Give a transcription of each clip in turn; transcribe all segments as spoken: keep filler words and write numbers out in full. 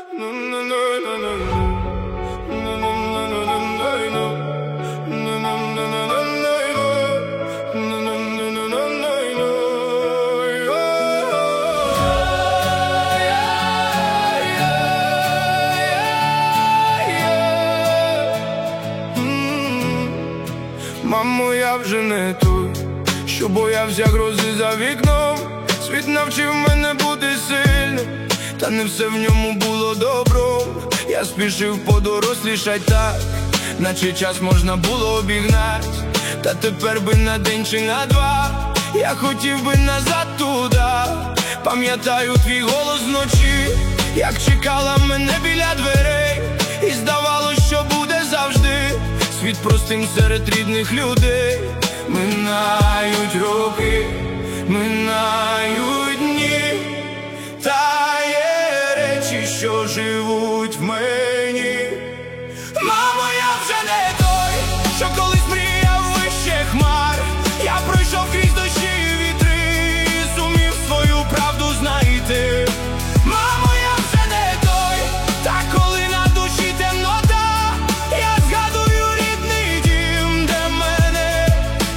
Мамо, я вже не той, що боявся грози за вікном. Світ навчив мене бути сильним, та не все в ньому було добром. Я спішив подорослішать так, наче час можна було обігнать. Та тепер би на день чи на два я хотів би назад туди. Пам'ятаю твій голос вночі, як чекала мене біля дверей, і здавалось, що буде завжди світ простим серед рідних людей. Минають роки, минають дні, та є речі, що живуть в мені. Мамо, я вже не той, що колись мріяв вище хмар. Я пройшов крізь дощі і вітри, зумів свою правду знайти. Мамо, я вже не той, та коли на душі темнота, я згадую рідний дім, де мене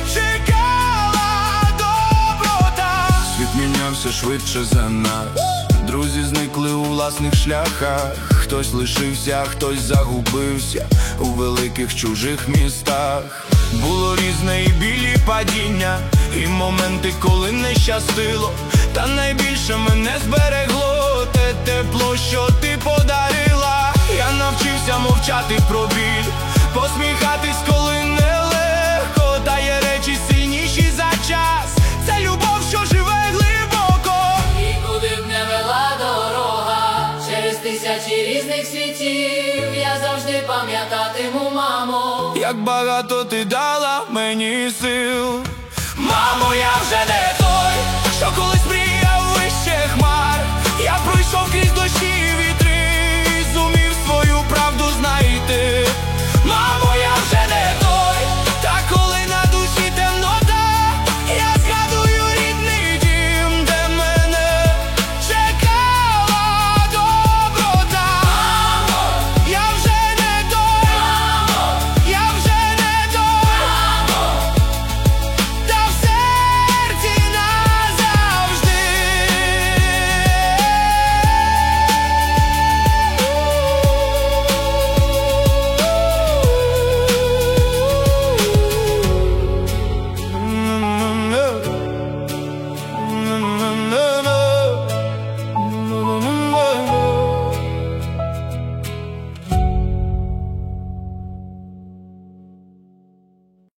чекала доброта. Світ мінявся швидше за нас, друзі зникли у власних шляхах. Хтось лишився, хтось загубився у великих чужих містах. Було різне і білі падіння, і моменти, коли не щастило. Та найбільше мене зберегло те тепло, що ти подарила. Я навчився мовчати про біль, посміхатись, коли нелегко. Та є речі сильніші за час, це любов, що живе глибоко. І куди б не вела дорога, через тисячі різних світів, я завжди пам'ятатиму, мамо, як багато ти дала мені сил. Мамо, я вже не той, що коли